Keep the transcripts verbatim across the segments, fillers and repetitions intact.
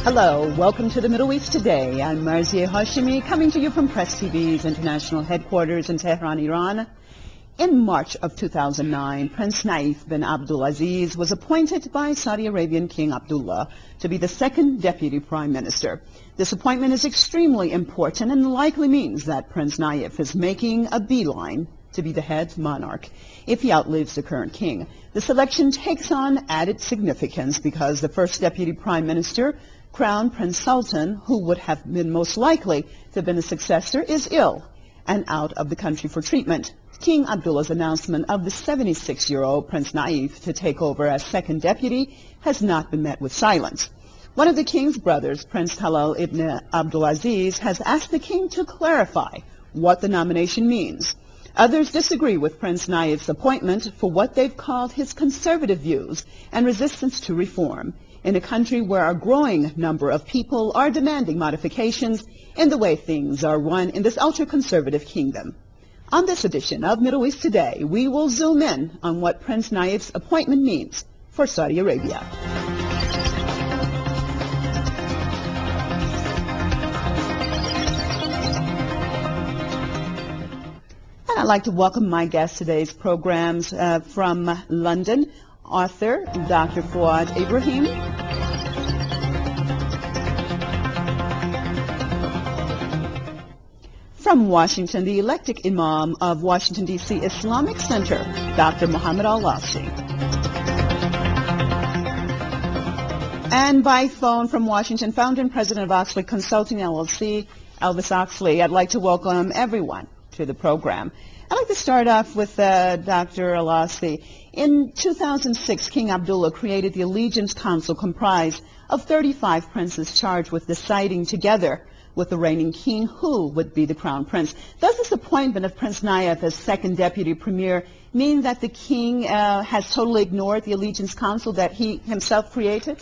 Hello, welcome to the Middle East Today. I'm Marzieh Hashemi, coming to you from Press T V's international headquarters in Tehran, Iran. In March of two thousand nine, Prince Naif bin Abdulaziz was appointed by Saudi Arabian King Abdullah to be the second deputy prime minister. This appointment is extremely important and likely means that Prince Naif is making a beeline to be the head monarch if he outlives the current king. The selection takes on added significance because the first deputy prime minister, Crown Prince Sultan, who would have been most likely to have been a successor, is ill and out of the country for treatment. King Abdullah's announcement of the seventy-six-year-old Prince Naif to take over as second deputy has not been met with silence. One of the king's brothers, Prince Talal ibn Abdulaziz, has asked the king to clarify what the nomination means. Others disagree with Prince Naif's appointment for what they've called his conservative views and resistance to reform in a country where a growing number of people are demanding modifications in the way things are run in this ultra-conservative kingdom. On this edition of Middle East Today, we will zoom in on what Prince Naif's appointment means for Saudi Arabia. And I'd like to welcome my guest today's programs uh, from London, author Doctor Fuad Ibrahim, from Washington, the elected Imam of Washington, D C Islamic Center, Doctor Muhammad Al-Lassi. And by phone from Washington, founder and president of Oxley Consulting, L L C, Elvis Oxley. I'd like to welcome everyone to the program. I'd like to start off with uh, Doctor Al-Lassi. In two thousand six, King Abdullah created the Allegiance Council comprised of thirty-five princes charged with deciding together with the reigning king who would be the crown prince. Does this appointment of Prince Naif as second deputy premier mean that the king uh, has totally ignored the Allegiance Council that he himself created?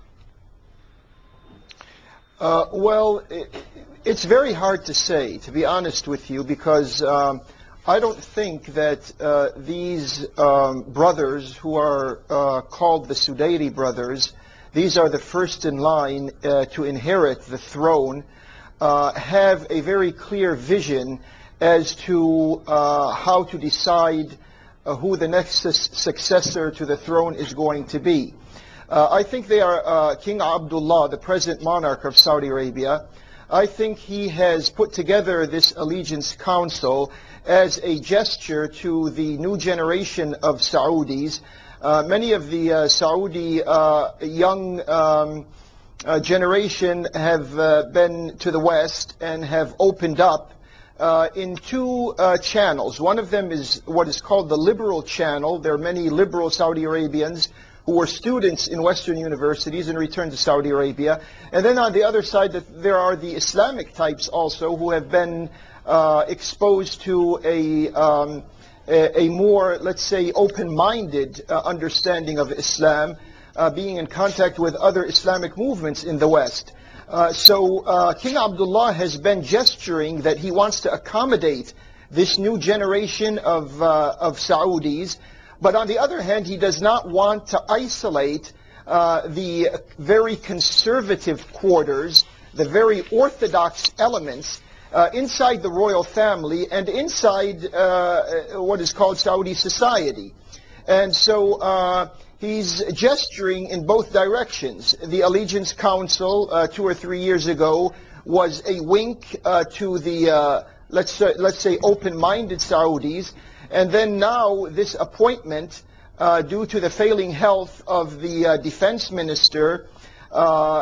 Uh, well, it, it's very hard to say, to be honest with you, because um, I don't think that uh, these um, brothers who are uh, called the Sudairi brothers, these are the first in line uh, to inherit the throne, uh, have a very clear vision as to uh, how to decide uh, who the next su successor to the throne is going to be. Uh, I think they are uh, King Abdullah, the present monarch of Saudi Arabia. I think he has put together this Allegiance Council as a gesture to the new generation of Saudis. Uh, many of the uh, Saudi uh, young um, uh, generation have uh, been to the West and have opened up uh, in two uh, channels. One of them is what is called the liberal channel. There are many liberal Saudi Arabians who were students in Western universities and returned to Saudi Arabia. And then on the other side, there are the Islamic types also who have been uh, exposed to a, um, a, a more, let's say, open-minded uh, understanding of Islam, uh, being in contact with other Islamic movements in the West. Uh, so uh, King Abdullah has been gesturing that he wants to accommodate this new generation of, uh, of Saudis. But on the other hand, he does not want to isolate uh, the very conservative quarters, the very orthodox elements uh, inside the royal family and inside uh, what is called Saudi society. And so uh, he's gesturing in both directions. The Allegiance Council uh, two or three years ago was a wink uh, to the, uh, let's, uh, let's say, open-minded Saudis. And then now this appointment, uh, due to the failing health of the uh, defense minister, uh, uh,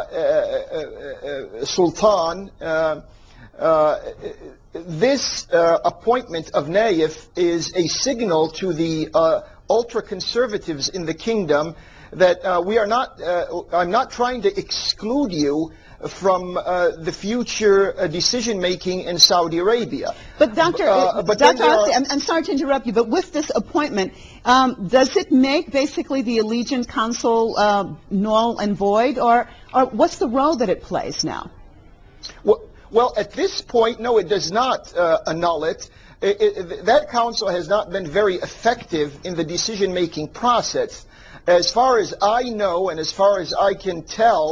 uh, Sultan, uh, uh, this uh, appointment of Naif is a signal to the uh, ultra-conservatives in the kingdom that uh, we are not, uh, I'm not trying to exclude you from uh, the future uh, decision-making in Saudi Arabia. But Doctor, uh, but Doctor Oxley, I'm, I'm sorry to interrupt you, but with this appointment, um, does it make basically the Allegiance Council uh, null and void, or, or what's the role that it plays now? Well, well at this point, no, it does not uh, annul it. It, it. That council has not been very effective in the decision-making process. As far as I know, and as far as I can tell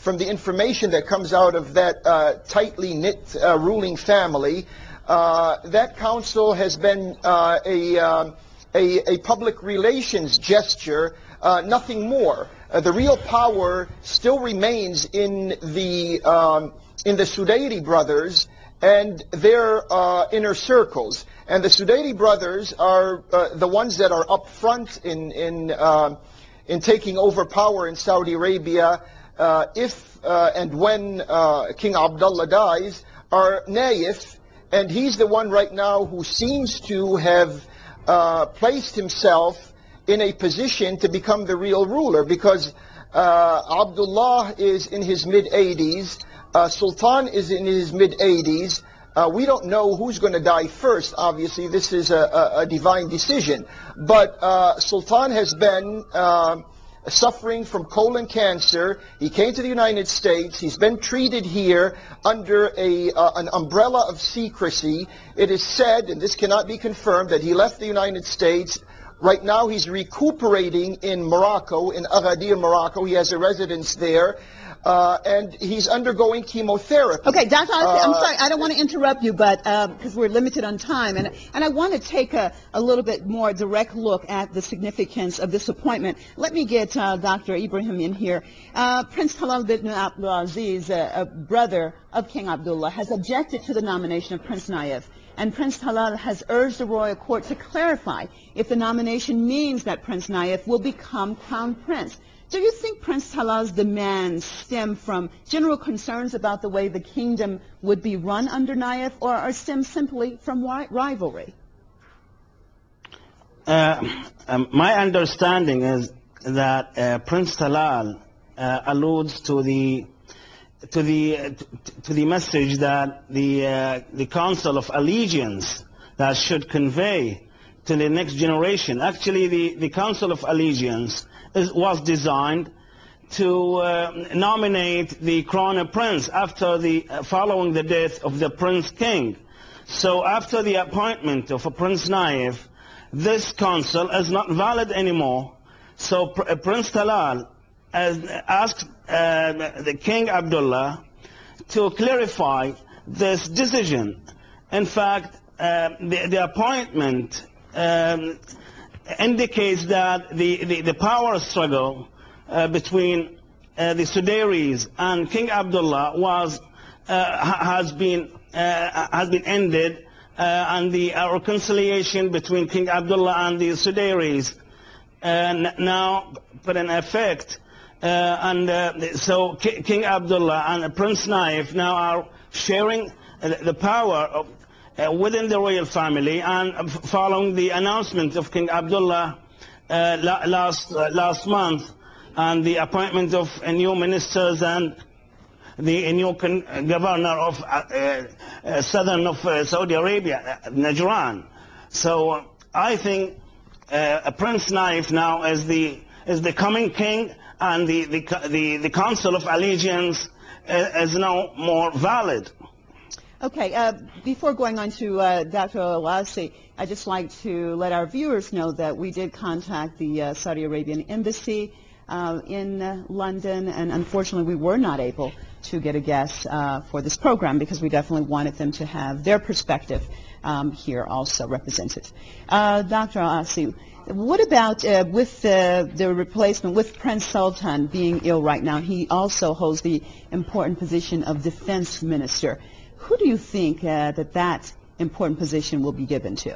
from the information that comes out of that uh, tightly knit uh, ruling family, uh, that council has been uh, a, um, a, a public relations gesture, uh, nothing more. Uh, the real power still remains in the, um, in the Sudairi brothers and their uh, inner circles. And the Sudairi brothers are uh, the ones that are up front in, in, uh, in taking over power in Saudi Arabia. Uh, if uh, and when uh, King Abdullah dies, are Naif, and he's the one right now who seems to have uh, placed himself in a position to become the real ruler, because uh, Abdullah is in his mid eighties, uh, Sultan is in his mid eighties. Uh, we don't know who's going to die first. Obviously, this is a, a, a divine decision. But uh, Sultan has been uh, suffering from colon cancer. He came to the United States. He's been treated here under a, uh, an umbrella of secrecy. It is said, and this cannot be confirmed, that he left the United States. Right now he's recuperating in Morocco, in Agadir, Morocco. He has a residence there. Uh, and he's undergoing chemotherapy. Okay, Doctor Ossie, I'm Uh, sorry, I don't want to interrupt you, but because we're limited on time, and and I want to take a, a little bit more direct look at the significance of this appointment. Let me get uh, Doctor Ibrahim in here. Uh, Prince Talal bin Abdulaziz, uh, a brother of King Abdullah, has objected to the nomination of Prince Naif. And Prince Talal has urged the royal court to clarify if the nomination means that Prince Naif will become crown prince. Do you think Prince Talal's demands stem from general concerns about the way the kingdom would be run under Naif, or are stem simply from ri rivalry? Uh, um, my understanding is that uh, Prince Talal uh, alludes to the to the uh, to the message that the uh, the Council of Allegiance that should convey to the next generation. Actually, the the Council of Allegiance is, was designed to uh, nominate the crown prince after the uh, following the death of the prince king. So after the appointment of a Prince Naif, this council is not valid anymore. So Pr uh, Prince Talal has asked uh, the King Abdullah to clarify this decision. In fact, uh, the, the appointment um, indicates that the, the, the power struggle uh, between uh, the Sudairis and King Abdullah was uh, has been uh, has been ended, uh, and the uh, reconciliation between King Abdullah and the Sudairis uh, now put in effect, uh, and uh, so K King Abdullah and Prince Naif now are sharing uh, the power of Uh, within the royal family, and uh, following the announcement of King Abdullah uh, la last uh, last month, and the appointment of uh, new ministers and the uh, new con governor of uh, uh, southern of uh, Saudi Arabia, uh, Najran. So uh, I think uh, Prince Naif now is the is the coming king, and the the the, the Council of Allegiance uh, is now more valid. Okay, uh, before going on to uh, Doctor Al-Ossie, I'd just like to let our viewers know that we did contact the uh, Saudi Arabian Embassy uh, in uh, London, and unfortunately we were not able to get a guest uh, for this program because we definitely wanted them to have their perspective um, here also represented. Uh, Doctor Al-Ossie, what about uh, with uh, the replacement, with Prince Sultan being ill right now? He also holds the important position of defense minister. Who do you think uh, that that important position will be given to?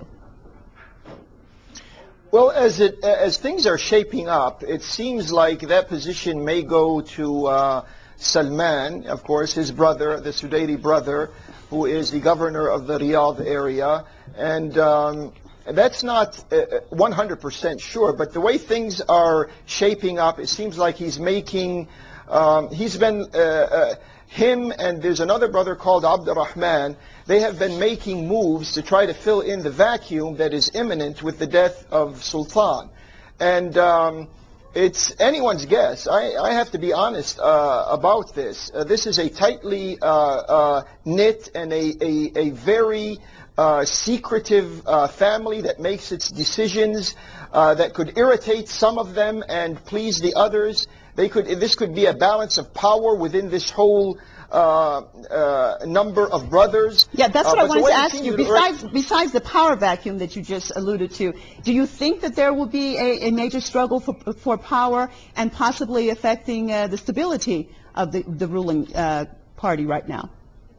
Well, as it as things are shaping up, it seems like that position may go to uh, Salman, of course, his brother, the Sudairi brother, who is the governor of the Riyadh area, and um, that's not one hundred percent sure. But the way things are shaping up, it seems like he's making. Um, he's been. Uh, uh, Him and there's another brother called Abdurrahman, they have been making moves to try to fill in the vacuum that is imminent with the death of Sultan. And um, it's anyone's guess. I, I have to be honest uh, about this. Uh, this is a tightly uh, uh, knit and a, a, a very uh, secretive uh, family that makes its decisions uh, that could irritate some of them and please the others. They could, this could be a balance of power within this whole uh, uh, number of brothers. Yeah, that's what uh, I wanted to ask you. Besides, besides the power vacuum that you just alluded to, do you think that there will be a, a major struggle for, for power and possibly affecting uh, the stability of the, the ruling uh, party right now?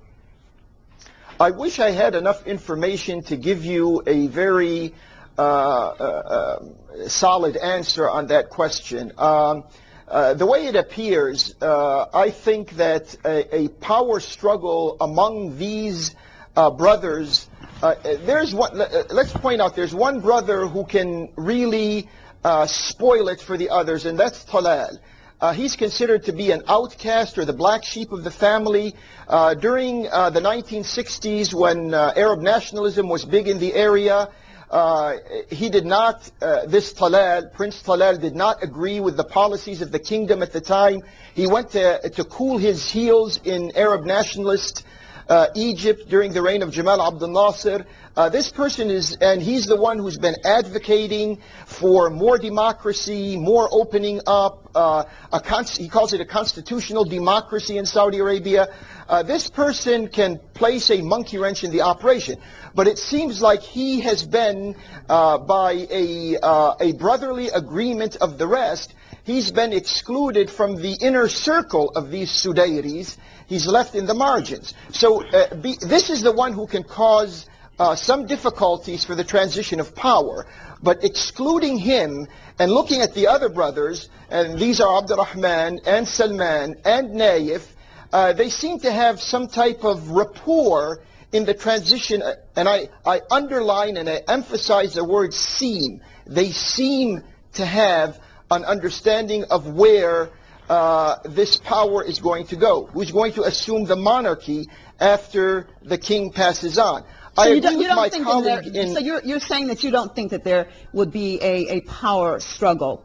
I wish I had enough information to give you a very uh, uh, uh, solid answer on that question. Um, uh, the way it appears, uh, I think that a, a power struggle among these uh, brothers, uh, there's one, let's point out, there's one brother who can really uh, spoil it for the others, and that's Talal. Uh, he's considered to be an outcast or the black sheep of the family. Uh, during uh, the nineteen sixties, when uh, Arab nationalism was big in the area, uh, he did not, uh, this Talal, Prince Talal, did not agree with the policies of the kingdom at the time. He went to, to cool his heels in Arab nationalist uh, Egypt during the reign of Jamal Abdel Nasser. Uh, this person is, and he's the one who's been advocating for more democracy, more opening up, uh, a const he calls it a constitutional democracy in Saudi Arabia. Uh, this person can place a monkey wrench in the operation. But it seems like he has been, uh, by a, uh, a brotherly agreement of the rest, he's been excluded from the inner circle of these Sudairis. He's left in the margins. So uh, be, this is the one who can cause Uh, some difficulties for the transition of power, but excluding him and looking at the other brothers, and these are Abdurrahman and Salman and Naif, uh, they seem to have some type of rapport in the transition, and I, I underline and I emphasize the word seem. They seem to have an understanding of where uh, this power is going to go, who's going to assume the monarchy after the king passes on. So I you agree don't, you with my don't think colleague that there, in, so you're, you're saying that you don't think that there would be a, a power struggle?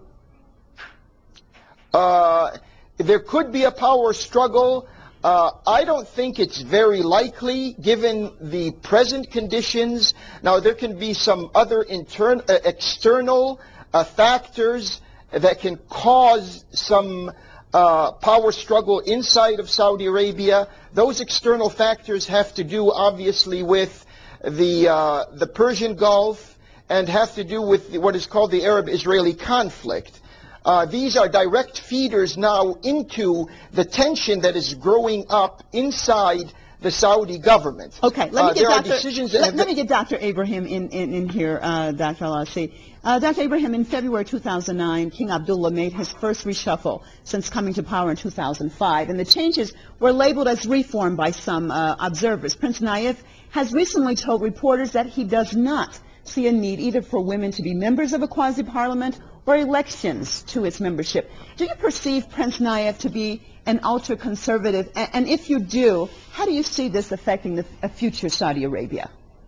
Uh, there could be a power struggle. Uh, I don't think it's very likely given the present conditions. Now there can be some other intern, uh, external uh, factors that can cause some Uh, power struggle inside of Saudi Arabia. Those external factors have to do obviously with the uh, the Persian Gulf and have to do with the, what is called the Arab-Israeli conflict. Uh, these are direct feeders now into the tension that is growing up inside the Saudi government. Okay, let me uh, get there Doctor are decisions that let, have let me get Doctor Abraham in, in, in here, uh, Doctor Al-Asi. Uh, Doctor Abraham, in February two thousand nine, King Abdullah made his first reshuffle since coming to power in two thousand five, and the changes were labeled as reform by some uh, observers. Prince Naif has recently told reporters that he does not see a need either for women to be members of a quasi-parliament or elections to its membership. Do you perceive Prince Naif to be an ultra-conservative? And, and if you do, how do you see this affecting the uh, future Saudi Arabia?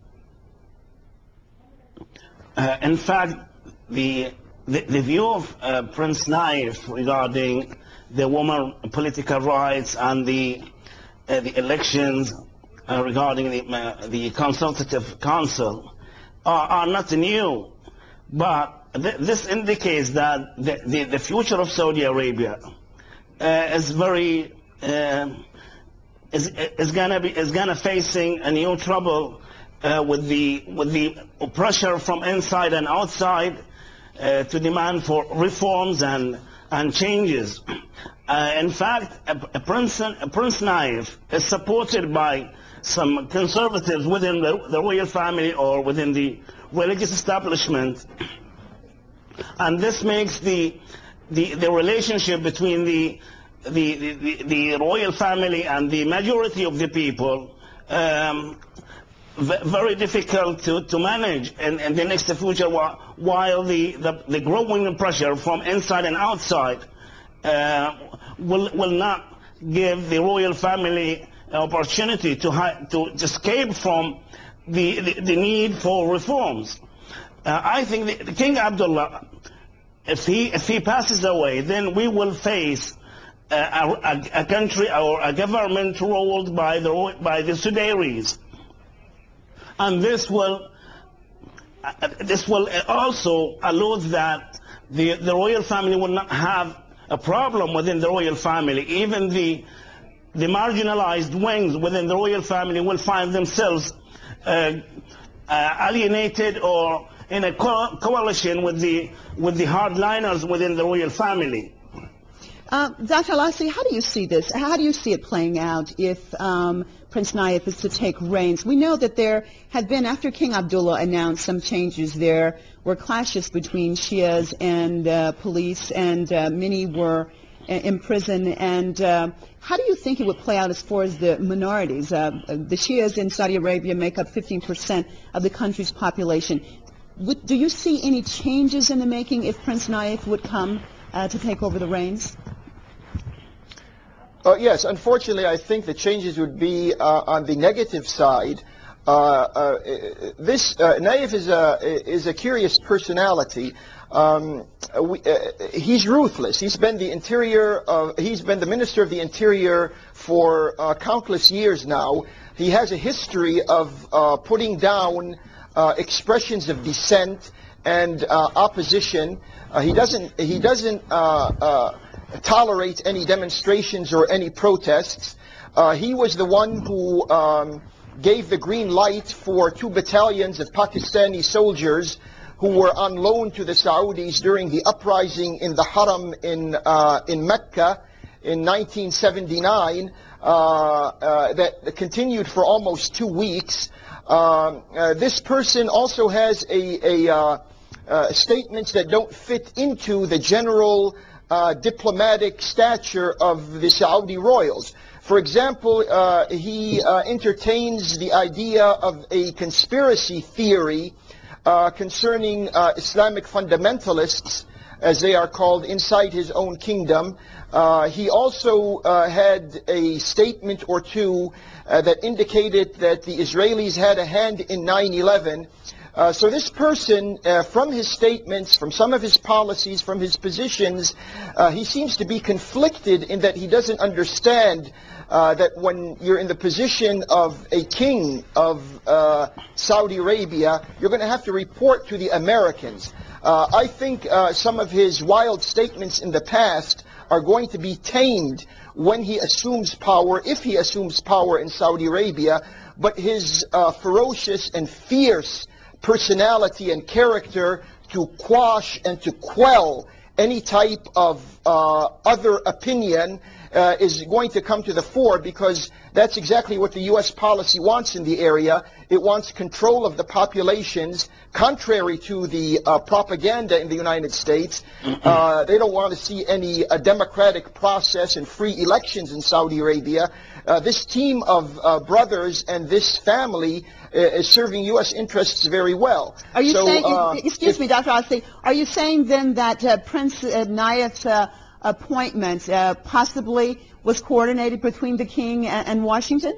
Uh, in fact, the, the, the view of uh, Prince Naif regarding the woman political rights and the, uh, the elections uh, regarding the, uh, the consultative council are, are not new. But th this indicates that the, the, the future of Saudi Arabia uh, is very, uh, is, is gonna be, is gonna facing a new trouble Uh, with the with the pressure from inside and outside uh, to demand for reforms and and changes. Uh, in fact, a, a Prince a Prince Naif is supported by some conservatives within the, the royal family or within the religious establishment, and this makes the the the relationship between the the the, the royal family and the majority of the people Um, very difficult to, to manage in, in the next future, while, while the, the, the growing pressure from inside and outside uh, will, will not give the royal family opportunity to, to escape from the, the, the need for reforms. Uh, I think the, the King Abdullah, if he, if he passes away, then we will face a, a, a country or a government ruled by the, by the Sudairis. And this will, uh, this will also allude that the, the royal family will not have a problem within the royal family. Even the, the marginalized wings within the royal family will find themselves uh, uh, alienated or in a co coalition with the, with the hardliners within the royal family. Uh, Doctor Alassi, how do you see this? How do you see it playing out if um, Prince Nayef is to take reins? We know that there had been, after King Abdullah announced some changes, there were clashes between Shias and uh, police, and uh, many were uh, imprisoned. And uh, how do you think it would play out as far as the minorities? Uh, the Shias in Saudi Arabia make up fifteen percent of the country's population. Would, do you see any changes in the making if Prince Nayef would come uh, to take over the reins? Uh, yes, unfortunately, I think the changes would be uh, on the negative side. Uh, uh, this uh, Nayef is a is a curious personality. Um, we, uh, he's ruthless. He's been the interior of, he's been the Minister of the Interior for uh, countless years now. He has a history of uh, putting down uh, expressions of dissent and uh, opposition. Uh, he doesn't he doesn't uh, uh, tolerate any demonstrations or any protests. Uh, he was the one who um, gave the green light for two battalions of Pakistani soldiers who were on loan to the Saudis during the uprising in the Haram in uh, in Mecca in nineteen seventy-nine. Uh, uh, that continued for almost two weeks. Um, uh, this person also has a, a uh, uh, statements that don't fit into the general uh, diplomatic stature of the Saudi royals. For example, uh, he uh, entertains the idea of a conspiracy theory uh, concerning uh, Islamic fundamentalists, as they are called, inside his own kingdom. Uh, he also uh, had a statement or two uh, that indicated that the Israelis had a hand in nine eleven. Uh, so this person, uh, from his statements, from some of his policies, from his positions, uh, he seems to be conflicted in that he doesn't understand uh, that when you're in the position of a king of uh, Saudi Arabia, you're going to have to report to the Americans. Uh, I think uh, some of his wild statements in the past are going to be tamed when he assumes power, if he assumes power in Saudi Arabia, but his uh, ferocious and fierce personality and character to quash and to quell any type of uh, other opinion uh, is going to come to the fore, because that's exactly what the U S policy wants in the area. It wants control of the populations, contrary to the uh, propaganda in the United States. Uh, they don't want to see any uh, democratic process and free elections in Saudi Arabia. Uh, this team of uh, brothers and this family uh, is serving U S interests very well. Are you so, saying, uh, excuse if, me, Doctor Alassi, are you saying then that uh, Prince uh, Nayef's uh, appointment uh, possibly was coordinated between the king and, and Washington?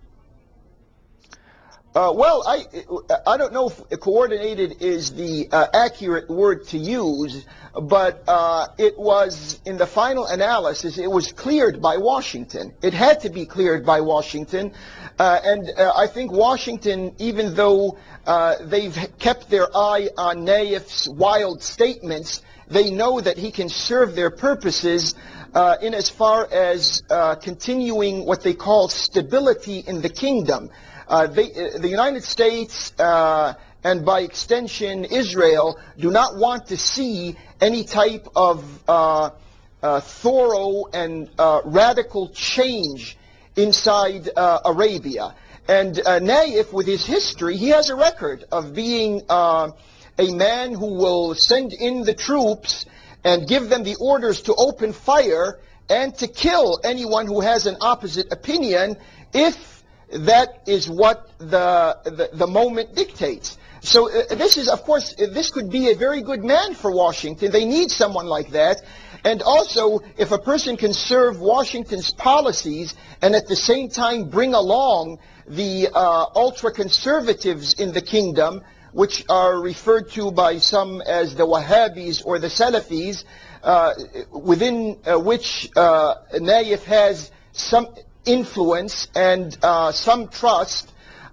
Uh, well, I, I don't know if coordinated is the uh, accurate word to use, but uh, it was, in the final analysis, it was cleared by Washington. It had to be cleared by Washington. Uh, and uh, I think Washington, even though uh, they've kept their eye on Nayef's wild statements, they know that he can serve their purposes uh, in as far as uh, continuing what they call stability in the kingdom. Uh, they, uh, the United States uh, and by extension Israel do not want to see any type of uh, uh, thorough and uh, radical change inside uh, Arabia. And uh, Nayef, with his history, he has a record of being uh, a man who will send in the troops and give them the orders to open fire and to kill anyone who has an opposite opinion if that is what the, the, the moment dictates. So uh, this is, of course, uh, this could be a very good man for Washington. They need someone like that. And also, if a person can serve Washington's policies and at the same time bring along the uh, ultra-conservatives in the kingdom, which are referred to by some as the Wahhabis or the Salafis, uh, within uh, which uh, Nayef has some influence and uh, some trust,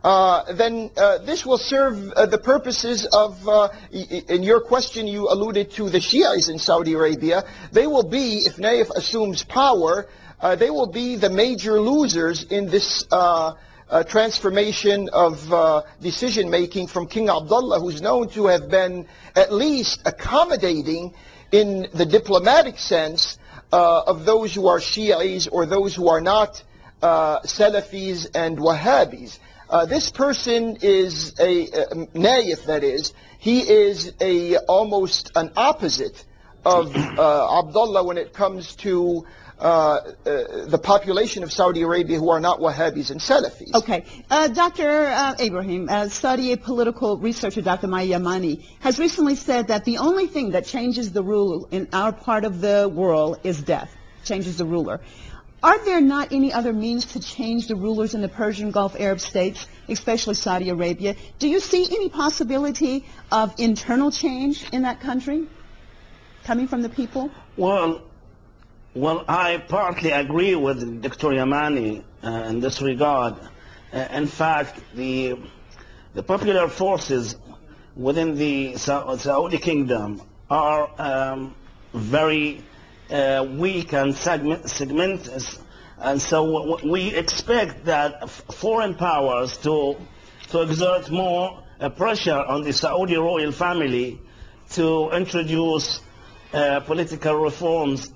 uh, then uh, this will serve uh, the purposes of, uh, in your question you alluded to the Shias in Saudi Arabia. They will be, if Naif assumes power, uh, they will be the major losers in this uh, uh, transformation of uh, decision-making from King Abdullah, who's known to have been at least accommodating in the diplomatic sense uh, of those who are Shi'is or those who are not uh, Salafis and Wahhabis. Uh, this person is a, a Naif, that is, he is a almost an opposite of uh, Abdullah when it comes to uh, uh, the population of Saudi Arabia who are not Wahhabis and Salafis. Okay. Uh, Doctor Uh, Ibrahim, uh, Saudi political researcher Doctor Mai Yamani has recently said that the only thing that changes the rule in our part of the world is death, changes the ruler. Are there not any other means to change the rulers in the Persian Gulf Arab states, especially Saudi Arabia? Do you see any possibility of internal change in that country coming from the people? Well, well, I partly agree with Doctor Yamani uh, in this regard. Uh, in fact, the the popular forces within the Sa Saudi kingdom are um, very uh, weak and segment segmented, and so we expect that foreign powers to to exert more uh, pressure on the Saudi royal family to introduce uh, political reforms.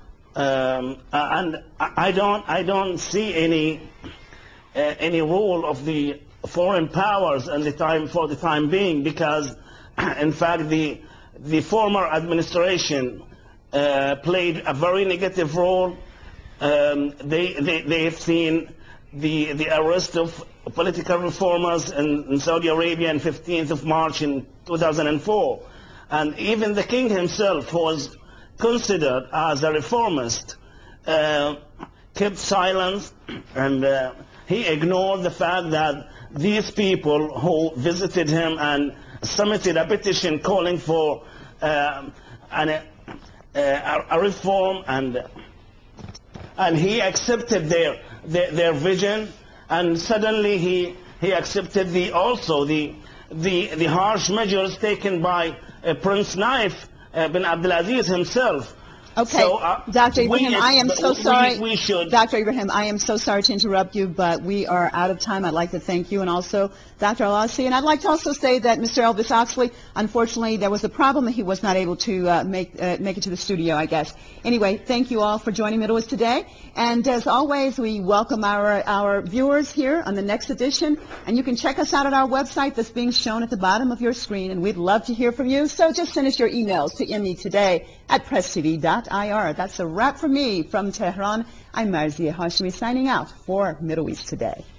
Um, and I don't, I don't see any, uh, any role of the foreign powers in the time, for the time being, because, in fact, the, the former administration uh, played a very negative role. Um, they, they, they've seen the, the arrest of political reformers in, in Saudi Arabia on fifteenth of March in two thousand four. And even the king himself was considered as a reformist, uh, kept silence, and uh, he ignored the fact that these people who visited him and submitted a petition calling for uh, an, uh, a, a reform, and and he accepted their, their their vision, and suddenly he he accepted the also the the the harsh measures taken by uh, Prince Naif Uh, bin Abdulaziz himself. Okay, so, uh, Doctor Ibrahim, we, I am so we, sorry. We should. Doctor Ibrahim, I am so sorry to interrupt you, but we are out of time. I'd like to thank you, and also Doctor Al-Asi. And I'd like to also say that Mister Elvis Oxley, unfortunately, there was a problem that he was not able to uh, make uh, make it to the studio, I guess. Anyway, thank you all for joining Middle East Today. And as always, we welcome our our viewers here on the next edition. And you can check us out at our website that's being shown at the bottom of your screen. And we'd love to hear from you. So just send us your emails to me today at press t v dot i r. That's a wrap for me from Tehran. I'm Marzieh Hashemi signing out for Middle East Today.